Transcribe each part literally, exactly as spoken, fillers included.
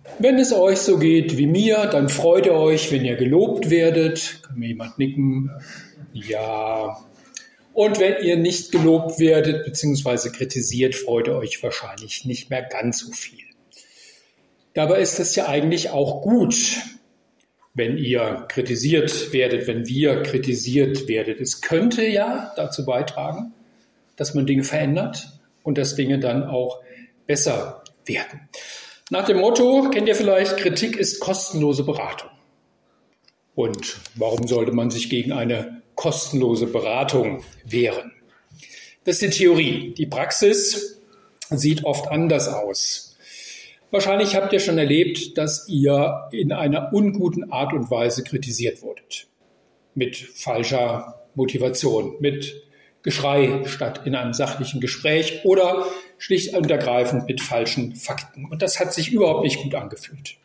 Wenn es euch so geht wie mir, dann freut ihr euch, wenn ihr gelobt werdet. Kann mir jemand nicken? Ja. Und wenn ihr nicht gelobt werdet bzw. kritisiert, freut ihr euch wahrscheinlich nicht mehr ganz so viel. Dabei ist es ja eigentlich auch gut, wenn ihr kritisiert werdet, wenn wir kritisiert werdet. Es könnte ja dazu beitragen, dass man Dinge verändert und dass Dinge dann auch besser werden. Nach dem Motto, kennt ihr vielleicht, Kritik ist kostenlose Beratung. Und warum sollte man sich gegen eine kostenlose Beratung wehren? Das ist die Theorie. Die Praxis sieht oft anders aus. Wahrscheinlich habt ihr schon erlebt, dass ihr in einer unguten Art und Weise kritisiert wurdet. Mit falscher Motivation, mit Geschrei statt in einem sachlichen Gespräch oder schlicht und ergreifend mit falschen Fakten. Und das hat sich überhaupt nicht gut angefühlt.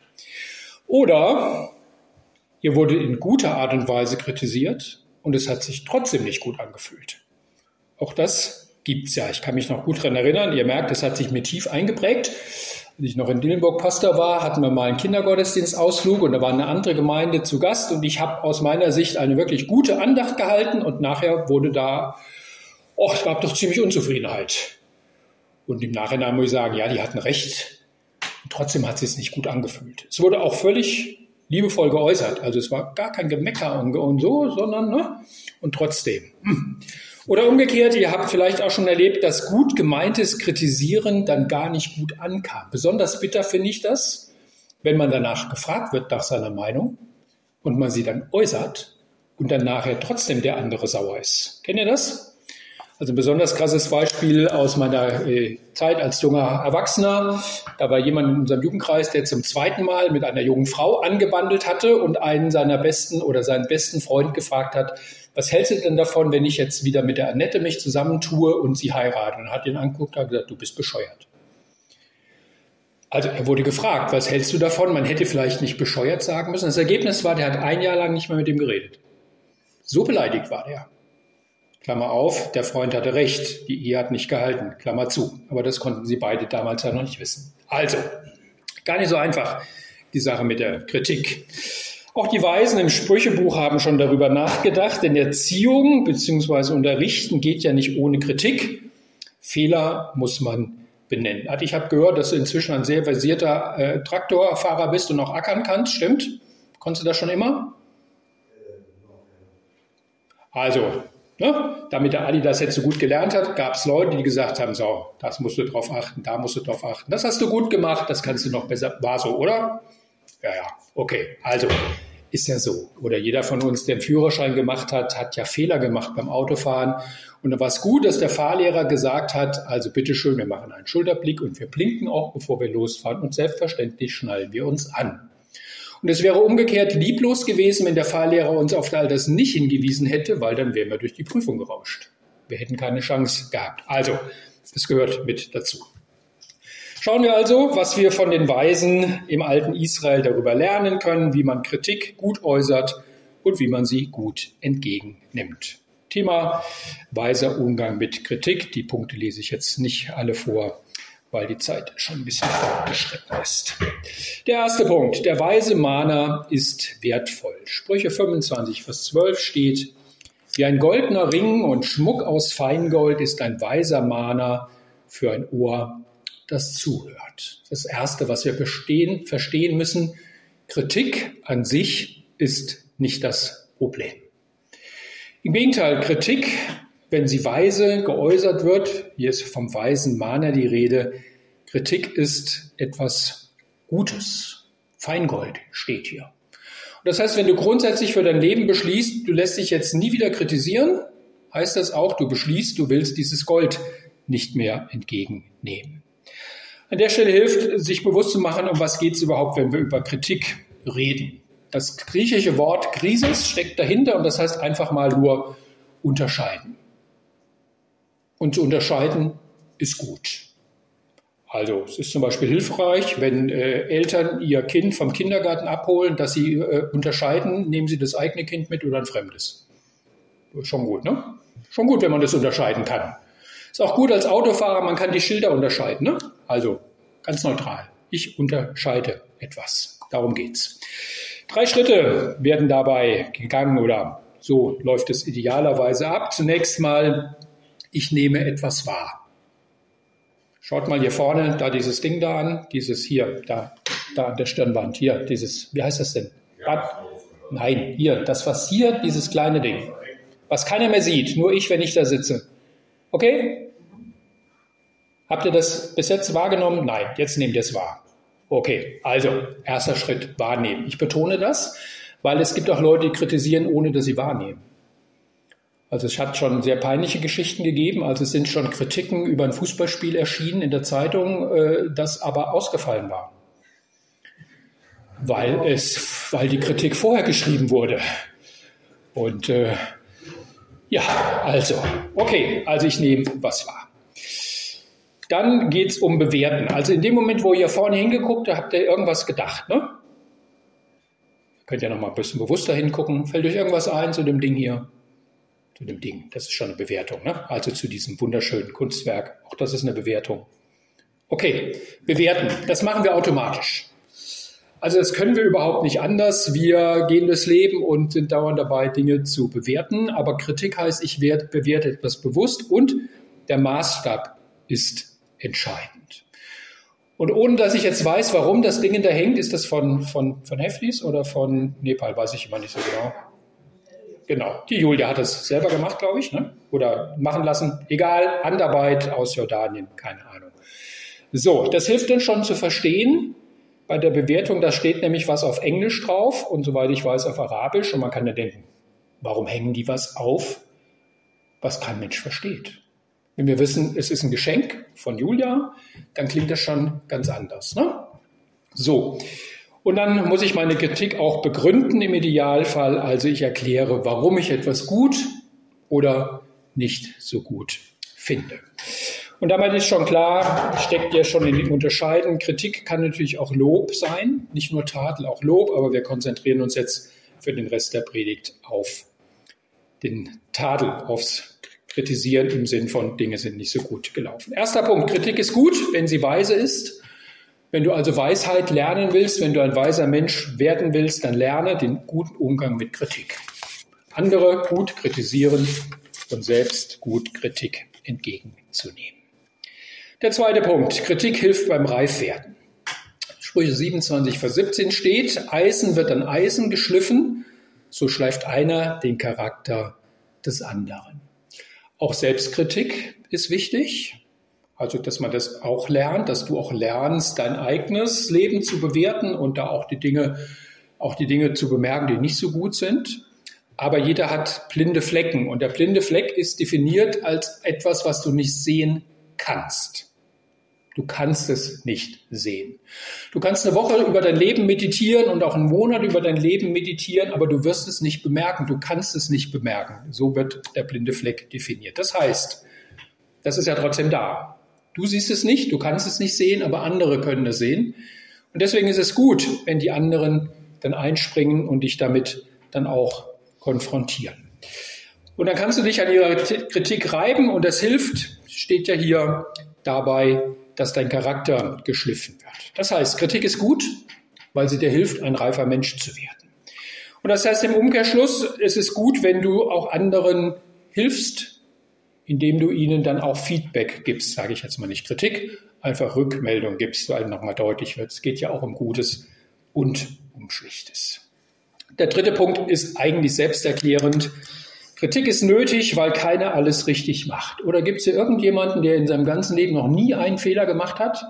Oder ihr wurdet in guter Art und Weise kritisiert und es hat sich trotzdem nicht gut angefühlt. Auch das gibt's ja. Ich kann mich noch gut daran erinnern. Ihr merkt, es hat sich mir tief eingeprägt. Als ich noch in Dillenburg Pastor war, hatten wir mal einen Kindergottesdienstausflug und da war eine andere Gemeinde zu Gast und ich habe aus meiner Sicht eine wirklich gute Andacht gehalten und nachher wurde da, oh, es gab doch ziemlich Unzufriedenheit. Und im Nachhinein muss ich sagen, ja, die hatten recht. Und trotzdem hat es sich nicht gut angefühlt. Es wurde auch völlig liebevoll geäußert. Also es war gar kein Gemecker und, und so, sondern, ne? Und trotzdem. Hm. Oder umgekehrt, ihr habt vielleicht auch schon erlebt, dass gut gemeintes Kritisieren dann gar nicht gut ankam. Besonders bitter finde ich das, wenn man danach gefragt wird nach seiner Meinung und man sie dann äußert und dann nachher trotzdem der andere sauer ist. Kennt ihr das? Also ein besonders krasses Beispiel aus meiner äh, Zeit als junger Erwachsener. Da war jemand in unserem Jugendkreis, der zum zweiten Mal mit einer jungen Frau angebandelt hatte und einen seiner besten oder seinen besten Freund gefragt hat, was hältst du denn davon, wenn ich jetzt wieder mit der Annette mich zusammentue und sie heirate? Und er hat ihn angeguckt und hat gesagt, du bist bescheuert. Also er wurde gefragt, was hältst du davon? Man hätte vielleicht nicht bescheuert sagen müssen. Das Ergebnis war, der hat ein Jahr lang nicht mehr mit ihm geredet. So beleidigt war der. Klammer auf, der Freund hatte recht, die Ehe hat nicht gehalten, Klammer zu. Aber das konnten sie beide damals ja noch nicht wissen. Also, gar nicht so einfach, die Sache mit der Kritik. Auch die Weisen im Sprüchebuch haben schon darüber nachgedacht, denn Erziehung bzw. Unterrichten geht ja nicht ohne Kritik. Fehler muss man benennen. Also ich habe gehört, dass du inzwischen ein sehr versierter äh, Traktorfahrer bist und auch ackern kannst, stimmt? Konntest du das schon immer? Also, ne, damit der Adi das jetzt so gut gelernt hat, gab es Leute, die gesagt haben, so, das musst du drauf achten, da musst du drauf achten. Das hast du gut gemacht, das kannst du noch besser. War so, oder? Ja, ja, okay. Also, ist ja so. Oder jeder von uns, der einen Führerschein gemacht hat, hat ja Fehler gemacht beim Autofahren. Und da war es gut, dass der Fahrlehrer gesagt hat, also bitteschön, wir machen einen Schulterblick und wir blinken auch, bevor wir losfahren. Und selbstverständlich schnallen wir uns an. Und es wäre umgekehrt lieblos gewesen, wenn der Fahrlehrer uns auf all das nicht hingewiesen hätte, weil dann wären wir durch die Prüfung gerauscht. Wir hätten keine Chance gehabt. Also, das gehört mit dazu. Schauen wir also, was wir von den Weisen im alten Israel darüber lernen können, wie man Kritik gut äußert und wie man sie gut entgegennimmt. Thema weiser Umgang mit Kritik. Die Punkte lese ich jetzt nicht alle vor, weil die Zeit schon ein bisschen fortgeschritten ist. Der erste Punkt. Der weise Mahner ist wertvoll. Sprüche fünfundzwanzig, Vers zwölf steht, wie ein goldener Ring und Schmuck aus Feingold ist ein weiser Mahner für ein Ohr, das zuhört. Das Erste, was wir verstehen, verstehen müssen, Kritik an sich ist nicht das Problem. Im Gegenteil, Kritik, wenn sie weise geäußert wird, hier ist vom weisen Mahner die Rede, Kritik ist etwas Gutes. Feingold steht hier. Und das heißt, wenn du grundsätzlich für dein Leben beschließt, du lässt dich jetzt nie wieder kritisieren, heißt das auch, du beschließt, du willst dieses Gold nicht mehr entgegennehmen. An der Stelle hilft, sich bewusst zu machen, um was geht es überhaupt, wenn wir über Kritik reden. Das griechische Wort Krisis steckt dahinter und das heißt einfach mal nur unterscheiden. Und zu unterscheiden ist gut. Also es ist zum Beispiel hilfreich, wenn äh, Eltern ihr Kind vom Kindergarten abholen, dass sie äh, unterscheiden, nehmen sie das eigene Kind mit oder ein fremdes. Schon gut, ne? Schon gut, wenn man das unterscheiden kann. Ist auch gut als Autofahrer, man kann die Schilder unterscheiden, ne? Also ganz neutral. Ich unterscheide etwas. Darum geht's. Drei Schritte werden dabei gegangen oder so läuft es idealerweise ab. Zunächst mal, ich nehme etwas wahr. Schaut mal hier vorne, da dieses Ding da an, dieses hier, da, da an der Stirnwand, hier, dieses, wie heißt das denn? Ja. Nein, hier, das was hier, dieses kleine Ding, was keiner mehr sieht, nur ich, wenn ich da sitze. Okay? Habt ihr das bis jetzt wahrgenommen? Nein, jetzt nehmt ihr es wahr. Okay, also, erster Schritt, wahrnehmen. Ich betone das, weil es gibt auch Leute, die kritisieren, ohne dass sie wahrnehmen. Also es hat schon sehr peinliche Geschichten gegeben, also es sind schon Kritiken über ein Fußballspiel erschienen in der Zeitung, das aber ausgefallen war. Weil es, weil die Kritik vorher geschrieben wurde. Und äh, ja, also, okay, also ich nehme, was war. Dann geht es um Bewerten. Also in dem Moment, wo ihr vorne hingeguckt habt, habt ihr irgendwas gedacht, ne? Könnt ihr noch mal ein bisschen bewusster hingucken. Fällt euch irgendwas ein zu dem Ding hier? Zu dem Ding, das ist schon eine Bewertung, ne? Also zu diesem wunderschönen Kunstwerk. Auch das ist eine Bewertung. Okay, bewerten, das machen wir automatisch. Also das können wir überhaupt nicht anders. Wir gehen durchs Leben und sind dauernd dabei, Dinge zu bewerten. Aber Kritik heißt, ich bewerte etwas bewusst und der Maßstab ist entscheidend. Und ohne, dass ich jetzt weiß, warum das Ding da hängt, ist das von, von, von Heflis oder von Nepal, weiß ich immer nicht so genau. Genau, die Julia hat es selber gemacht, glaube ich, ne? Oder machen lassen. Egal, Handarbeit aus Jordanien, keine Ahnung. So, das hilft dann schon zu verstehen. Bei der Bewertung, da steht nämlich was auf Englisch drauf und soweit ich weiß auf Arabisch. Und man kann ja denken, warum hängen die was auf, was kein Mensch versteht? Wenn wir wissen, es ist ein Geschenk von Julia, dann klingt das schon ganz anders, ne? So, und dann muss ich meine Kritik auch begründen im Idealfall. Also ich erkläre, warum ich etwas gut oder nicht so gut finde. Und damit ist schon klar, steckt ja schon in dem Unterscheiden. Kritik kann natürlich auch Lob sein, nicht nur Tadel, auch Lob, aber wir konzentrieren uns jetzt für den Rest der Predigt auf den Tadel, aufs Kritisieren im Sinn von Dinge sind nicht so gut gelaufen. Erster Punkt, Kritik ist gut, wenn sie weise ist. Wenn du also Weisheit lernen willst, wenn du ein weiser Mensch werden willst, dann lerne den guten Umgang mit Kritik. Andere gut kritisieren und selbst gut Kritik entgegenzunehmen. Der zweite Punkt, Kritik hilft beim Reifwerden. Sprüche siebenundzwanzig, Vers siebzehn steht, Eisen wird an Eisen geschliffen, so schleift einer den Charakter des anderen. Auch Selbstkritik ist wichtig, also dass man das auch lernt, dass du auch lernst, dein eigenes Leben zu bewerten und da auch die Dinge, auch die Dinge zu bemerken, die nicht so gut sind. Aber jeder hat blinde Flecken und der blinde Fleck ist definiert als etwas, was du nicht sehen kannst. Du kannst es nicht sehen. Du kannst eine Woche über dein Leben meditieren und auch einen Monat über dein Leben meditieren, aber du wirst es nicht bemerken. Du kannst es nicht bemerken. So wird der blinde Fleck definiert. Das heißt, das ist ja trotzdem da. Du siehst es nicht, du kannst es nicht sehen, aber andere können es sehen. Und deswegen ist es gut, wenn die anderen dann einspringen und dich damit dann auch konfrontieren. Und dann kannst du dich an ihrer Kritik reiben und das hilft, steht ja hier dabei, dass dein Charakter geschliffen wird. Das heißt, Kritik ist gut, weil sie dir hilft, ein reifer Mensch zu werden. Und das heißt im Umkehrschluss, es ist gut, wenn du auch anderen hilfst, indem du ihnen dann auch Feedback gibst, sage ich jetzt mal nicht Kritik, einfach Rückmeldung gibst, weil nochmal deutlich wird, es geht ja auch um Gutes und um Schlichtes. Der dritte Punkt ist eigentlich selbsterklärend. Kritik ist nötig, weil keiner alles richtig macht. Oder gibt es hier irgendjemanden, der in seinem ganzen Leben noch nie einen Fehler gemacht hat?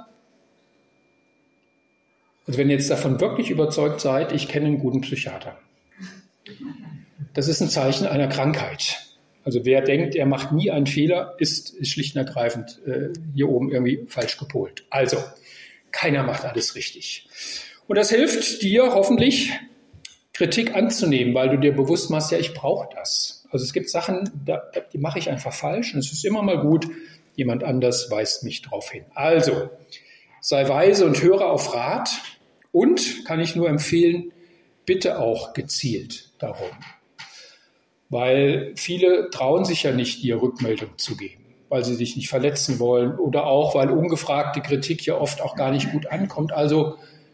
Also wenn ihr jetzt davon wirklich überzeugt seid, ich kenne einen guten Psychiater. Das ist ein Zeichen einer Krankheit. Also wer denkt, er macht nie einen Fehler, ist, ist schlicht und ergreifend äh, hier oben irgendwie falsch gepolt. Also, keiner macht alles richtig. Und das hilft dir hoffentlich, Kritik anzunehmen, weil du dir bewusst machst, ja, ich brauche das. Also es gibt Sachen, da, die mache ich einfach falsch und es ist immer mal gut, jemand anders weist mich drauf hin. Also, sei weise und höre auf Rat und, kann ich nur empfehlen, bitte auch gezielt darum. Weil viele trauen sich ja nicht, dir Rückmeldung zu geben. weil sie sich nicht verletzen wollen oder auch, weil ungefragte Kritik ja oft auch gar nicht gut ankommt. Also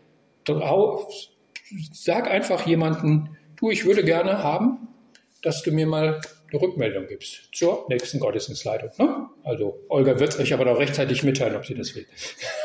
sag einfach jemanden, du, ich würde gerne haben, dass du mir mal eine Rückmeldung gibst zur nächsten Gottesdienstleitung. Ne? Also Olga wird es euch aber noch rechtzeitig mitteilen, ob sie das will.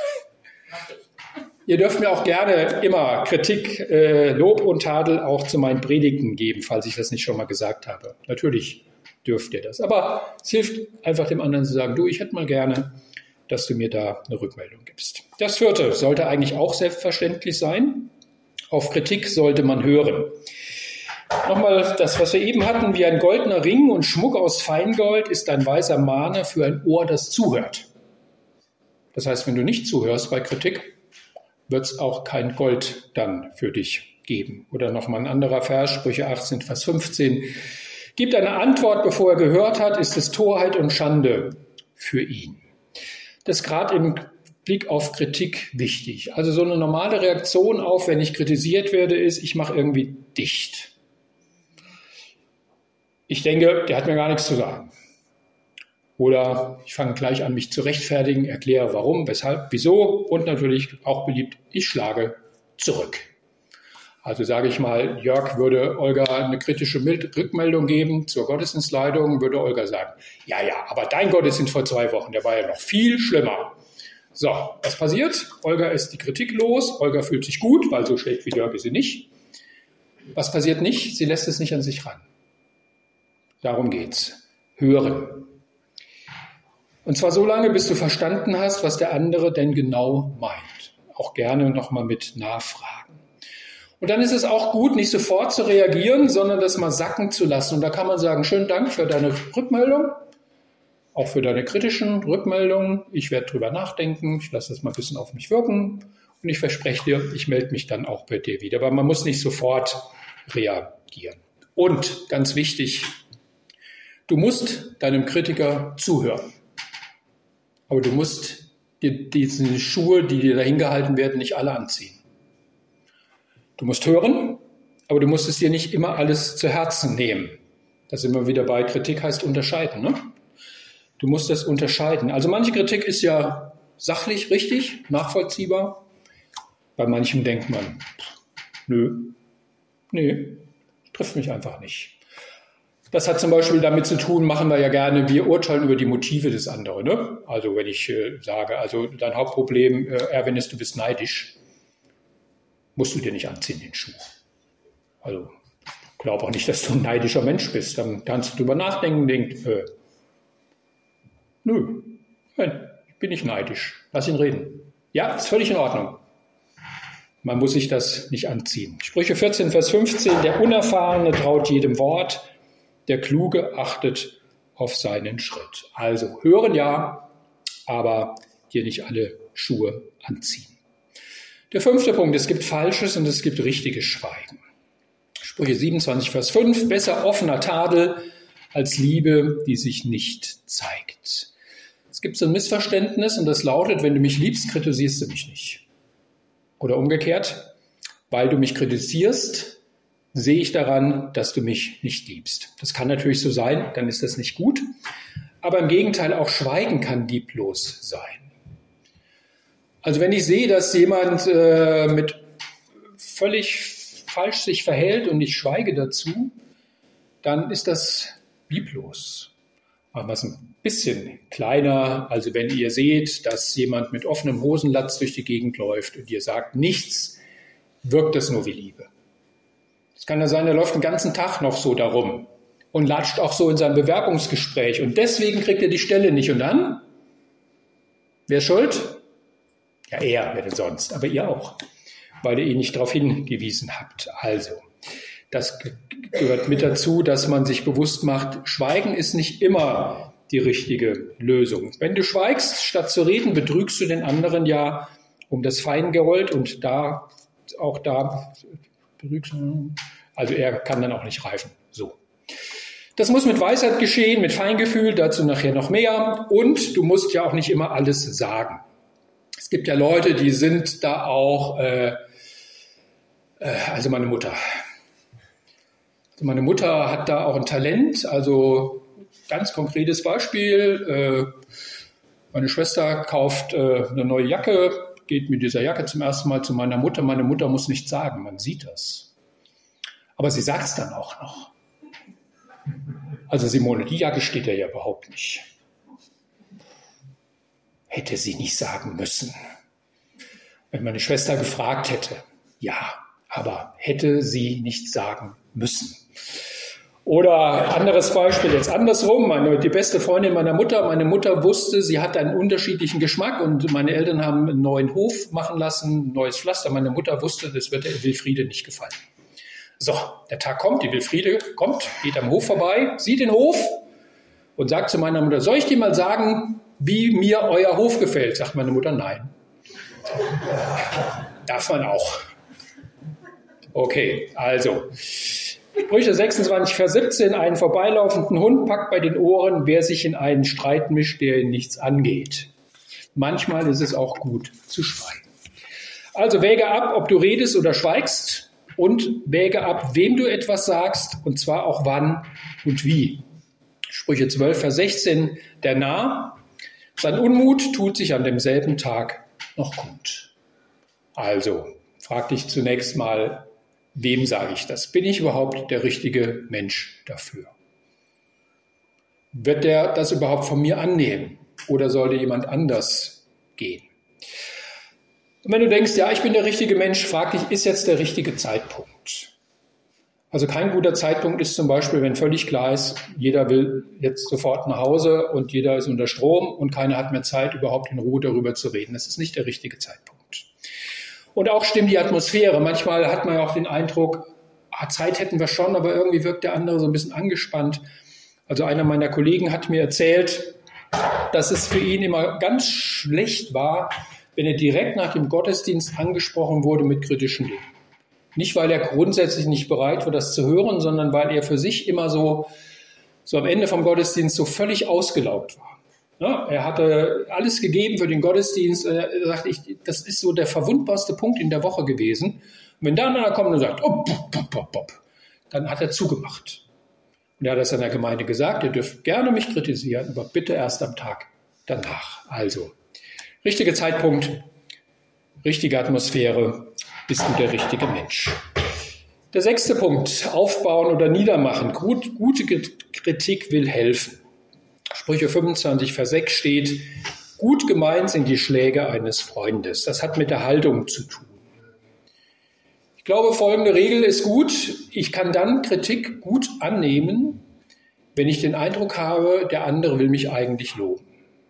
Ihr dürft mir auch gerne immer Kritik, äh, Lob und Tadel auch zu meinen Predigten geben, falls ich das nicht schon mal gesagt habe. Natürlich dürft ihr das. Aber es hilft einfach dem anderen zu sagen, du, ich hätte mal gerne, dass du mir da eine Rückmeldung gibst. Das vierte sollte eigentlich auch selbstverständlich sein. Auf Kritik sollte man hören. Nochmal das, was wir eben hatten, wie ein goldener Ring und Schmuck aus Feingold ist ein weiser Mahner für ein Ohr, das zuhört. Das heißt, wenn du nicht zuhörst bei Kritik, wird es auch kein Gold dann für dich geben. Oder nochmal ein anderer Vers, Sprüche achtzehn, Vers fünfzehn. Gibt eine Antwort, bevor er gehört hat, ist es Torheit und Schande für ihn. Das ist gerade im Blick auf Kritik wichtig. Also so eine normale Reaktion auf, wenn ich kritisiert werde, ist, ich mache irgendwie dicht. Ich denke, der hat mir gar nichts zu sagen. Oder ich fange gleich an, mich zu rechtfertigen, erkläre warum, weshalb, wieso und natürlich auch beliebt, ich schlage zurück. Also sage ich mal, Jörg würde Olga eine kritische Rückmeldung geben zur Gottesdienstleitung, würde Olga sagen, ja, ja, aber dein Gottesdienst vor zwei Wochen, der war ja noch viel schlimmer. So, was passiert? Olga ist die Kritik los, Olga fühlt sich gut, weil so schlecht wie Jörg ist sie nicht. Was passiert nicht? Sie lässt es nicht an sich ran. Darum geht's. Hören. Und zwar so lange, bis du verstanden hast, was der andere denn genau meint. Auch gerne nochmal mit nachfragen. Und dann ist es auch gut, nicht sofort zu reagieren, sondern das mal sacken zu lassen. Und da kann man sagen, schönen Dank für deine Rückmeldung, auch für deine kritischen Rückmeldungen. Ich werde drüber nachdenken, ich lasse das mal ein bisschen auf mich wirken und ich verspreche dir, ich melde mich dann auch bei dir wieder. Aber man muss nicht sofort reagieren. Und ganz wichtig, du musst deinem Kritiker zuhören. Aber du musst dir diese Schuhe, die dir dahin gehalten werden, nicht alle anziehen. Du musst hören, aber du musst es dir nicht immer alles zu Herzen nehmen. Das ist immer wieder bei Kritik heißt unterscheiden. Ne? Du musst das unterscheiden. Also manche Kritik ist ja sachlich richtig, nachvollziehbar. Bei manchem denkt man, nö, nee, trifft mich einfach nicht. Das hat zum Beispiel damit zu tun, machen wir ja gerne, wir urteilen über die Motive des anderen. Ne? Also wenn ich äh, sage, also dein Hauptproblem, äh, Erwin, ist, du bist neidisch, musst du dir nicht anziehen, den Schuh. Also ich glaube auch nicht, dass du ein neidischer Mensch bist. Dann kannst du drüber nachdenken und denkst, äh, nö, nein, ich bin nicht neidisch. Lass ihn reden. Ja, ist völlig in Ordnung. Man muss sich das nicht anziehen. Sprüche vierzehn, Vers fünfzehn, der Unerfahrene traut jedem Wort, der Kluge achtet auf seinen Schritt. Also hören ja, aber dir nicht alle Schuhe anziehen. Der fünfte Punkt, es gibt falsches und es gibt richtiges Schweigen. Sprüche siebenundzwanzig, Vers fünf, besser offener Tadel als Liebe, die sich nicht zeigt. Es gibt so ein Missverständnis und das lautet, wenn du mich liebst, kritisierst du mich nicht. Oder umgekehrt, weil du mich kritisierst, sehe ich daran, dass du mich nicht liebst. Das kann natürlich so sein, dann ist das nicht gut. Aber im Gegenteil, auch Schweigen kann lieblos sein. Also wenn ich sehe, dass jemand äh, mit völlig falsch sich verhält und ich schweige dazu, dann ist das lieblos. Machen wir es ein bisschen kleiner. Also wenn ihr seht, dass jemand mit offenem Hosenlatz durch die Gegend läuft und ihr sagt nichts, wirkt das nur wie Liebe. Es kann ja sein, er läuft den ganzen Tag noch so darum und latscht auch so in seinem Bewerbungsgespräch und deswegen kriegt er die Stelle nicht. Und dann? Wer ist schuld? Ja, er, wer denn sonst, aber ihr auch, weil ihr ihn nicht darauf hingewiesen habt. Also, das gehört mit dazu, dass man sich bewusst macht, Schweigen ist nicht immer die richtige Lösung. Wenn du schweigst, statt zu reden, betrügst du den anderen ja um das Feingold und da auch da also er kann dann auch nicht reifen. So. Das muss mit Weisheit geschehen, mit Feingefühl, dazu nachher noch mehr. Und du musst ja auch nicht immer alles sagen. Es gibt ja Leute, die sind da auch, äh, äh, also meine Mutter. Also meine Mutter hat da auch ein Talent, also ganz konkretes Beispiel. Äh, meine Schwester kauft äh, eine neue Jacke, geht mit dieser Jacke zum ersten Mal zu meiner Mutter. Meine Mutter muss nichts sagen, man sieht das. Aber sie sagt es dann auch noch. Also Simone, die Jacke steht ja überhaupt nicht. Hätte sie nicht sagen müssen. Wenn meine Schwester gefragt hätte, ja, aber hätte sie nicht sagen müssen. Oder anderes Beispiel, jetzt andersrum, meine, die beste Freundin meiner Mutter, meine Mutter wusste, sie hat einen unterschiedlichen Geschmack und meine Eltern haben einen neuen Hof machen lassen, ein neues Pflaster. Meine Mutter wusste, das wird der Wilfriede nicht gefallen. So, der Tag kommt, die Wilfriede kommt, geht am Hof vorbei, sieht den Hof und sagt zu meiner Mutter, soll ich dir mal sagen, wie mir euer Hof gefällt? Sagt meine Mutter, nein. Darf man auch. Okay, also Sprüche sechsundzwanzig, Vers siebzehn, einen vorbeilaufenden Hund packt bei den Ohren, wer sich in einen Streit mischt, der ihn nichts angeht. Manchmal ist es auch gut zu schweigen. Also wäge ab, ob du redest oder schweigst und wäge ab, wem du etwas sagst und zwar auch wann und wie. Sprüche zwölf, Vers sechzehn, der Narr, sein Unmut tut sich an demselben Tag noch gut. Also, frag dich zunächst mal, wem sage ich das? Bin ich überhaupt der richtige Mensch dafür? Wird der das überhaupt von mir annehmen? Oder sollte jemand anders gehen? Und wenn du denkst, ja, ich bin der richtige Mensch, frag dich, ist jetzt der richtige Zeitpunkt? Also kein guter Zeitpunkt ist zum Beispiel, wenn völlig klar ist, jeder will jetzt sofort nach Hause und jeder ist unter Strom und keiner hat mehr Zeit, überhaupt in Ruhe darüber zu reden. Das ist nicht der richtige Zeitpunkt. Und auch stimmt die Atmosphäre. Manchmal hat man ja auch den Eindruck, ah, Zeit hätten wir schon, aber irgendwie wirkt der andere so ein bisschen angespannt. Also einer meiner Kollegen hat mir erzählt, dass es für ihn immer ganz schlecht war, wenn er direkt nach dem Gottesdienst angesprochen wurde mit kritischen Dingen. Nicht, weil er grundsätzlich nicht bereit war, das zu hören, sondern weil er für sich immer so, so am Ende vom Gottesdienst so völlig ausgelaugt war. Ja, er hatte alles gegeben für den Gottesdienst. Er sagte, ich, das ist so der verwundbarste Punkt in der Woche gewesen. Und wenn dann einer kommt und sagt, oh, bop, bop, bop, bop, dann hat er zugemacht. Und er hat das seiner Gemeinde gesagt, ihr dürft gerne mich kritisieren, aber bitte erst am Tag danach. Also, richtiger Zeitpunkt, richtige Atmosphäre, bist du der richtige Mensch. Der sechste Punkt, aufbauen oder niedermachen. Gut, gute Kritik will helfen. Sprüche fünfundzwanzig, Vers sechs steht, gut gemeint sind die Schläge eines Freundes. Das hat mit der Haltung zu tun. Ich glaube, folgende Regel ist gut. Ich kann dann Kritik gut annehmen, wenn ich den Eindruck habe, der andere will mich eigentlich loben.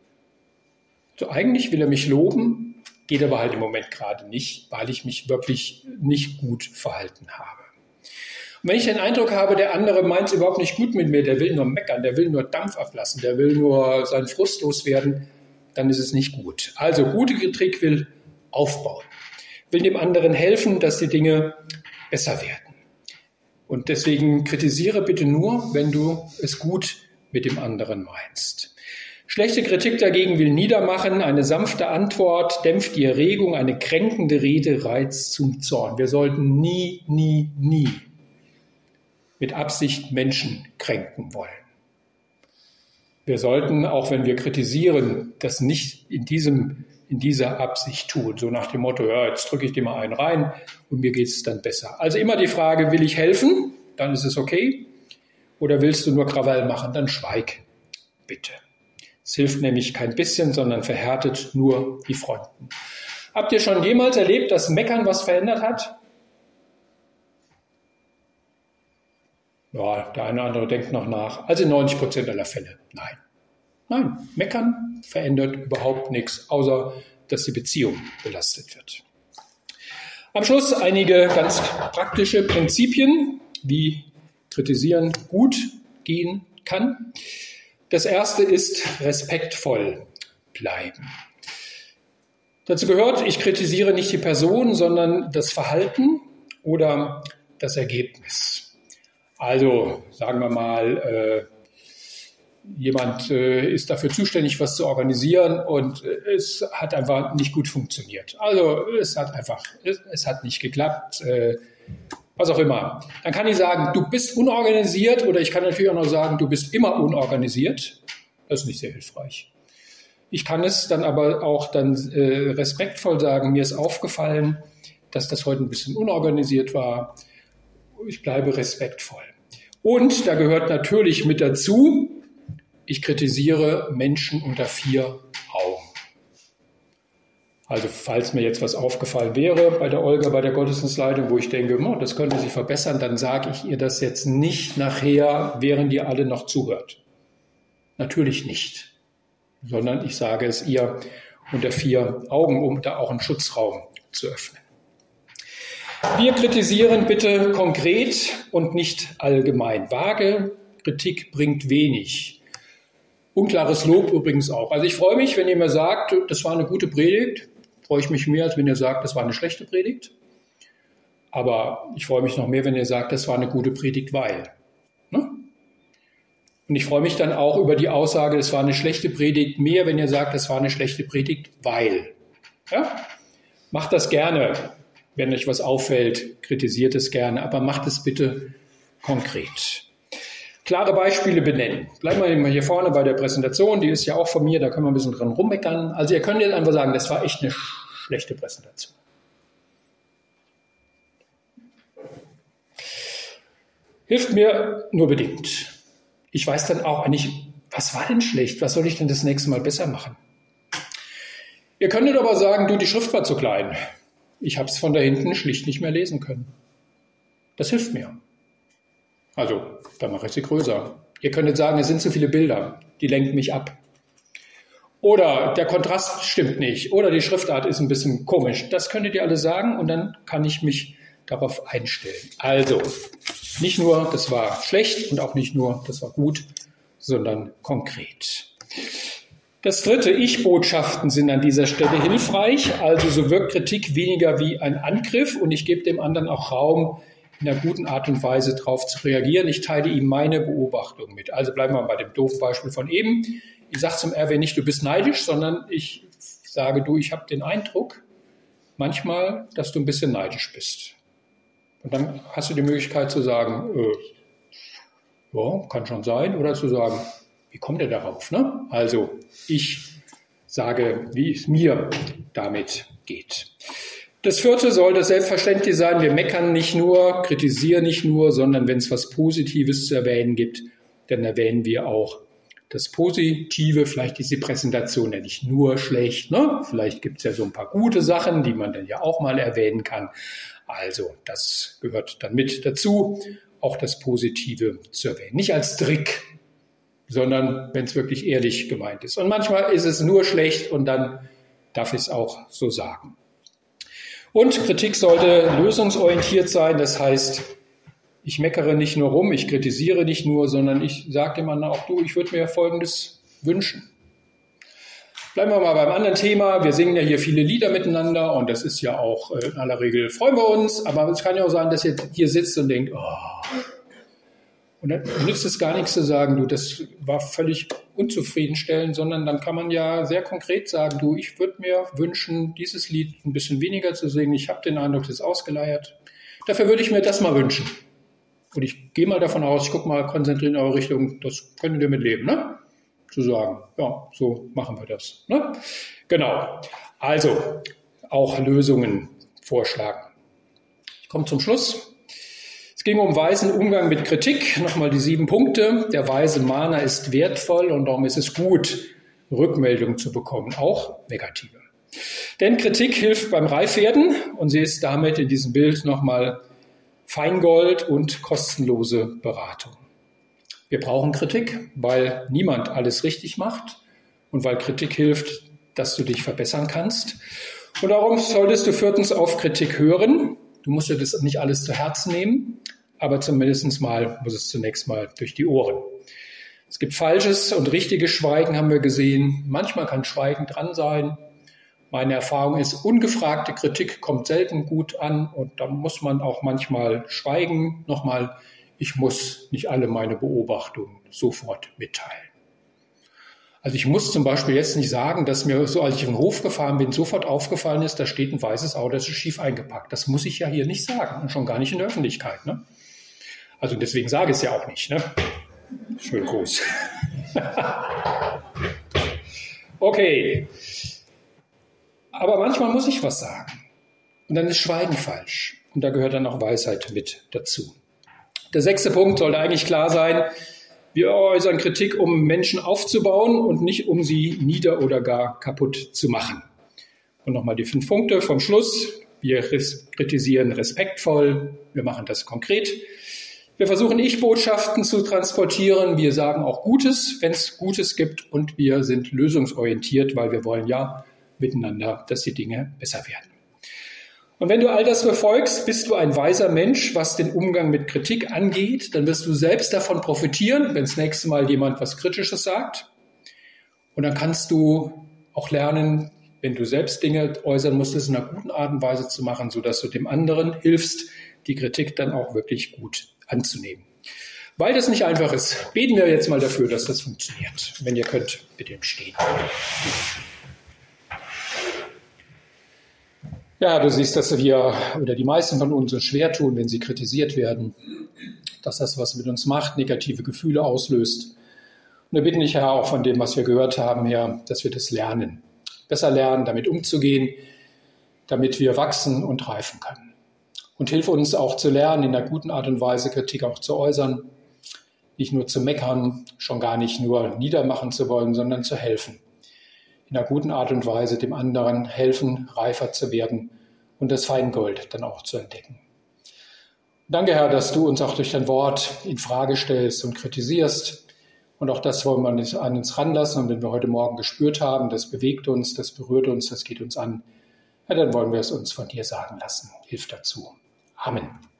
So, eigentlich will er mich loben, geht aber halt im Moment gerade nicht, weil ich mich wirklich nicht gut verhalten habe. Und wenn ich den Eindruck habe, der andere meint es überhaupt nicht gut mit mir, der will nur meckern, der will nur Dampf ablassen, der will nur seinen Frust loswerden, dann ist es nicht gut. Also gute Kritik will aufbauen, will dem anderen helfen, dass die Dinge besser werden. Und deswegen kritisiere bitte nur, wenn du es gut mit dem anderen meinst. Schlechte Kritik dagegen will niedermachen, eine sanfte Antwort dämpft die Erregung, eine kränkende Rede reizt zum Zorn. Wir sollten nie, nie, nie mit Absicht Menschen kränken wollen. Wir sollten, auch wenn wir kritisieren, das nicht in, diesem, in dieser Absicht tun. So nach dem Motto, ja, jetzt drücke ich dir mal einen rein und mir geht es dann besser. Also immer die Frage, will ich helfen? Dann ist es okay. Oder willst du nur Krawall machen? Dann schweig, bitte. Es hilft nämlich kein bisschen, sondern verhärtet nur die Fronten. Habt ihr schon jemals erlebt, dass Meckern was verändert hat? Ja, der eine oder andere denkt noch nach. Also in neunzig Prozent aller Fälle nein. Nein, Meckern verändert überhaupt nichts, außer dass die Beziehung belastet wird. Am Schluss einige ganz praktische Prinzipien, wie Kritisieren gut gehen kann. Das erste ist respektvoll bleiben. Dazu gehört, ich kritisiere nicht die Person, sondern das Verhalten oder das Ergebnis. Also sagen wir mal, äh, jemand äh, ist dafür zuständig, was zu organisieren und äh, es hat einfach nicht gut funktioniert. Also es hat einfach, es, es hat nicht geklappt. Äh, was auch immer. Dann kann ich sagen, du bist unorganisiert oder ich kann natürlich auch noch sagen, du bist immer unorganisiert. Das ist nicht sehr hilfreich. Ich kann es dann aber auch dann äh, respektvoll sagen, mir ist aufgefallen, dass das heute ein bisschen unorganisiert war. Ich bleibe respektvoll. Und da gehört natürlich mit dazu, ich kritisiere Menschen unter vier Augen. Also falls mir jetzt was aufgefallen wäre bei der Olga, bei der Gottesdienstleitung, wo ich denke, oh, das könnte sich verbessern, dann sage ich ihr das jetzt nicht nachher, während ihr alle noch zuhört. Natürlich nicht, sondern ich sage es ihr unter vier Augen, um da auch einen Schutzraum zu öffnen. Wir kritisieren bitte konkret und nicht allgemein. Vage Kritik bringt wenig. Unklares Lob übrigens auch. Also ich freue mich, wenn ihr mir sagt, das war eine gute Predigt. Freue ich mich mehr, als wenn ihr sagt, das war eine schlechte Predigt. Aber ich freue mich noch mehr, wenn ihr sagt, das war eine gute Predigt, weil. Ne? Und ich freue mich dann auch über die Aussage, das war eine schlechte Predigt, mehr, wenn ihr sagt, das war eine schlechte Predigt, weil. Ja? Macht das gerne. Wenn euch was auffällt, kritisiert es gerne, aber macht es bitte konkret. Klare Beispiele benennen. Bleiben wir mal hier vorne bei der Präsentation, die ist ja auch von mir, da können wir ein bisschen dran rummeckern. Also ihr könnt jetzt einfach sagen, das war echt eine schlechte Präsentation. Hilft mir nur bedingt. Ich weiß dann auch eigentlich, was war denn schlecht? Was soll ich denn das nächste Mal besser machen? Ihr könntet aber sagen, du, die Schrift war zu klein. Ich habe es von da hinten schlicht nicht mehr lesen können. Das hilft mir. Also, dann mache ich sie größer. Ihr könntet sagen, es sind zu viele Bilder, die lenken mich ab. Oder der Kontrast stimmt nicht. Oder die Schriftart ist ein bisschen komisch. Das könntet ihr alle sagen und dann kann ich mich darauf einstellen. Also, nicht nur, das war schlecht und auch nicht nur, das war gut, sondern konkret. Das dritte, Ich-Botschaften sind an dieser Stelle hilfreich. Also so wirkt Kritik weniger wie ein Angriff und ich gebe dem anderen auch Raum, in einer guten Art und Weise darauf zu reagieren. Ich teile ihm meine Beobachtung mit. Also bleiben wir bei dem doofen Beispiel von eben. Ich sage zum R W nicht, du bist neidisch, sondern ich sage, du, ich habe den Eindruck manchmal, dass du ein bisschen neidisch bist. Und dann hast du die Möglichkeit zu sagen, äh, ja, kann schon sein, oder zu sagen, wie kommt er darauf? Ne? Also ich sage, wie es mir damit geht. Das vierte soll das Selbstverständliche sein. Wir meckern nicht nur, kritisieren nicht nur, sondern wenn es was Positives zu erwähnen gibt, dann erwähnen wir auch das Positive. Vielleicht ist die Präsentation ja nicht nur schlecht. Ne? Vielleicht gibt es ja so ein paar gute Sachen, die man dann ja auch mal erwähnen kann. Also das gehört dann mit dazu, auch das Positive zu erwähnen. Nicht als Trick, sondern wenn es wirklich ehrlich gemeint ist. Und manchmal ist es nur schlecht und dann darf ich es auch so sagen. Und Kritik sollte lösungsorientiert sein. Das heißt, ich meckere nicht nur rum, ich kritisiere nicht nur, sondern ich sage dem anderen auch, du, ich würde mir Folgendes wünschen. Bleiben wir mal beim anderen Thema. Wir singen ja hier viele Lieder miteinander und das ist ja auch in aller Regel, freuen wir uns. Aber es kann ja auch sein, dass ihr hier sitzt und denkt, oh. Und dann nützt es gar nichts zu sagen, du, das war völlig unzufriedenstellend, sondern dann kann man ja sehr konkret sagen, du, ich würde mir wünschen, dieses Lied ein bisschen weniger zu singen. Ich habe den Eindruck, das ist ausgeleiert. Dafür würde ich mir das mal wünschen. Und ich gehe mal davon aus, ich gucke mal konzentriert in eure Richtung, das könntet ihr mit leben, ne? Zu sagen, ja, so machen wir das. Ne? Genau. Also auch Lösungen vorschlagen. Ich komme zum Schluss. Es ging um weisen Umgang mit Kritik. Nochmal die sieben Punkte. Der weise Mahner ist wertvoll und darum ist es gut, Rückmeldungen zu bekommen, auch negative. Denn Kritik hilft beim Reifwerden und sie ist damit in diesem Bild nochmal Feingold und kostenlose Beratung. Wir brauchen Kritik, weil niemand alles richtig macht und weil Kritik hilft, dass du dich verbessern kannst. Und darum solltest du viertens auf Kritik hören. Du musst dir das nicht alles zu Herzen nehmen, aber zumindest mal muss es zunächst mal durch die Ohren. Es gibt falsches und richtiges Schweigen, haben wir gesehen. Manchmal kann Schweigen dran sein. Meine Erfahrung ist, ungefragte Kritik kommt selten gut an und da muss man auch manchmal schweigen. Nochmal, ich muss nicht alle meine Beobachtungen sofort mitteilen. Also ich muss zum Beispiel jetzt nicht sagen, dass mir so, als ich auf den Hof gefahren bin, sofort aufgefallen ist, da steht ein weißes Auto, das ist schief eingepackt. Das muss ich ja hier nicht sagen und schon gar nicht in der Öffentlichkeit. Ne? Also deswegen sage ich es ja auch nicht. Ne? Schön groß. Okay. Aber manchmal muss ich was sagen. Und dann ist Schweigen falsch. Und da gehört dann auch Weisheit mit dazu. Der sechste Punkt sollte eigentlich klar sein. Wir äußern Kritik, um Menschen aufzubauen und nicht um sie nieder- oder gar kaputt zu machen. Und nochmal die fünf Punkte vom Schluss. Wir kritisieren respektvoll. Wir machen das konkret. Wir versuchen Ich-Botschaften zu transportieren. Wir sagen auch Gutes, wenn es Gutes gibt. Und wir sind lösungsorientiert, weil wir wollen ja miteinander, dass die Dinge besser werden. Und wenn du all das befolgst, bist du ein weiser Mensch, was den Umgang mit Kritik angeht. Dann wirst du selbst davon profitieren, wenn das nächste Mal jemand was Kritisches sagt. Und dann kannst du auch lernen, wenn du selbst Dinge äußern musst, es in einer guten Art und Weise zu machen, sodass du dem anderen hilfst, die Kritik dann auch wirklich gut anzunehmen. Weil das nicht einfach ist, beten wir jetzt mal dafür, dass das funktioniert. Wenn ihr könnt, bitte im Stehen. Ja, du siehst, dass wir oder die meisten von uns es schwer tun, wenn sie kritisiert werden, dass das was mit uns macht, negative Gefühle auslöst. Und wir bitten dich, Herr, auch von dem, was wir gehört haben, Herr, dass wir das lernen. Besser lernen, damit umzugehen, damit wir wachsen und reifen können. Und hilf uns auch zu lernen, in einer guten Art und Weise Kritik auch zu äußern, nicht nur zu meckern, schon gar nicht nur niedermachen zu wollen, sondern zu helfen. In einer guten Art und Weise dem anderen helfen, reifer zu werden und das Feingold dann auch zu entdecken. Danke, Herr, dass du uns auch durch dein Wort in Frage stellst und kritisierst. Und auch das wollen wir nicht an uns ranlassen. Und wenn wir heute Morgen gespürt haben, das bewegt uns, das berührt uns, das geht uns an, ja, dann wollen wir es uns von dir sagen lassen. Hilf dazu. Amen.